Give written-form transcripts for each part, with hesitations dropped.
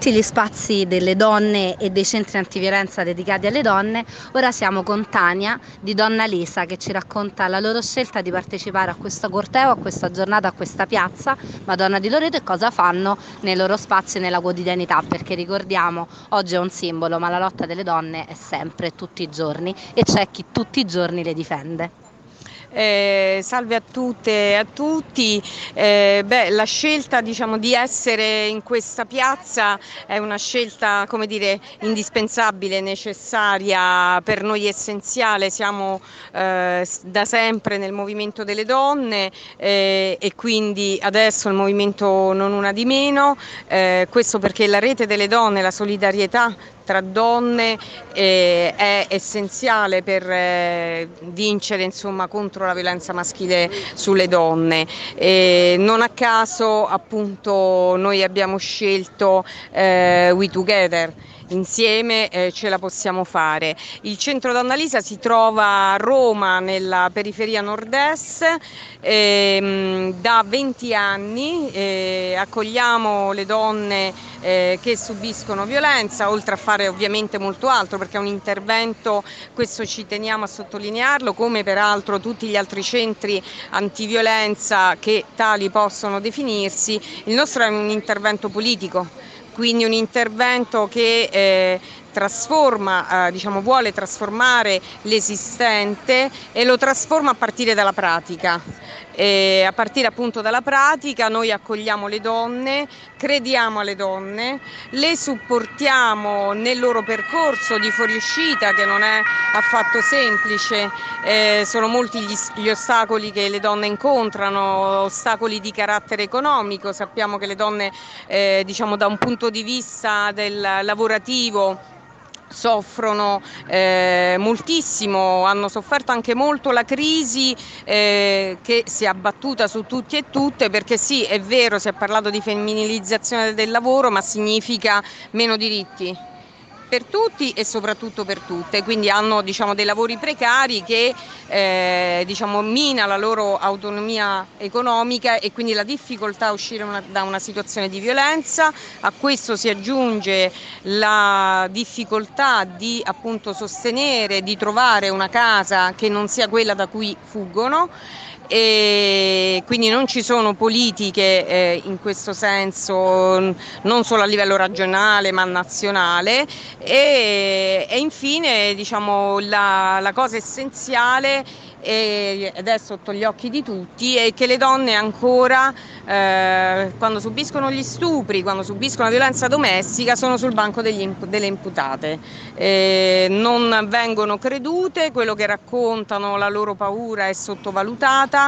tutti gli spazi delle donne e dei centri antiviolenza dedicati alle donne. Ora siamo con Tania di Donna Lisa che ci racconta la loro scelta di partecipare a questo corteo, a questa giornata, a questa piazza Madonna di Loreto e cosa fanno nei loro spazi e nella quotidianità, perché ricordiamo, oggi è un simbolo, ma la lotta delle donne è sempre, tutti i giorni, e c'è chi tutti i giorni le difende. Salve a tutte e a tutti. La scelta, diciamo, di essere in questa piazza è una scelta, come dire, indispensabile, necessaria, per noi essenziale. Siamo da sempre nel movimento delle donne e quindi adesso il movimento non una di meno, questo perché la rete delle donne, la solidarietà tra donne è essenziale per vincere, insomma, contro la violenza maschile sulle donne. Non a caso appunto noi abbiamo scelto We Together. Insieme ce la possiamo fare. Il centro Donna Lisa si trova a Roma, nella periferia nord-est, da 20 anni. Accogliamo le donne che subiscono violenza, oltre a fare ovviamente molto altro, perché è un intervento, questo ci teniamo a sottolinearlo, come peraltro tutti gli altri centri antiviolenza che tali possono definirsi. Il nostro è un intervento politico, quindi un intervento che trasforma, diciamo, vuole trasformare l'esistente e lo trasforma a partire dalla pratica. A partire appunto dalla pratica noi accogliamo le donne, crediamo alle donne, le supportiamo nel loro percorso di fuoriuscita, che non è affatto semplice. Sono molti gli ostacoli che le donne incontrano, ostacoli di carattere economico. Sappiamo che le donne, diciamo, da un punto di vista del lavorativo soffrono moltissimo, hanno sofferto anche molto la crisi che si è abbattuta su tutti e tutte, perché sì, è vero, si è parlato di femminilizzazione del lavoro, ma significa meno diritti per tutti e soprattutto per tutte, quindi hanno, diciamo, dei lavori precari che diciamo, mina la loro autonomia economica e quindi la difficoltà a uscire da una situazione di violenza. A questo si aggiunge la difficoltà di appunto sostenere, di trovare una casa che non sia quella da cui fuggono. E quindi non ci sono politiche in questo senso, non solo a livello regionale ma nazionale, e infine, diciamo, la cosa essenziale ed è sotto gli occhi di tutti, è che le donne ancora quando subiscono gli stupri, quando subiscono la violenza domestica, sono sul banco delle imputate, non vengono credute, quello che raccontano, la loro paura è sottovalutata,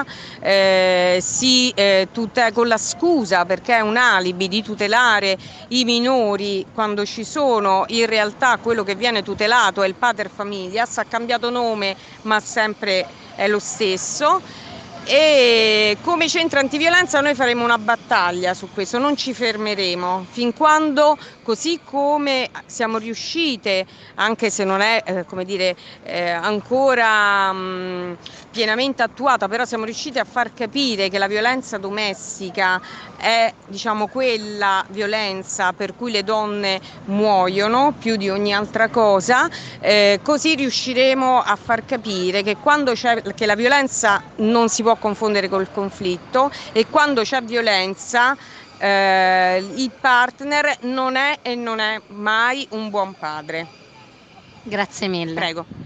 con la scusa, perché è un alibi, di tutelare i minori, quando ci sono in realtà quello che viene tutelato è il pater familias, ha cambiato nome ma sempre è lo stesso. E come centro antiviolenza noi faremo una battaglia su questo, non ci fermeremo fin quando, così come siamo riuscite, anche se non è come dire, ancora pienamente attuata, però siamo riusciti a far capire che la violenza domestica è, diciamo, quella violenza per cui le donne muoiono più di ogni altra cosa, così riusciremo a far capire che che la violenza non si può confondere col conflitto, e quando c'è violenza il partner non è e non è mai un buon padre. Grazie mille. Prego.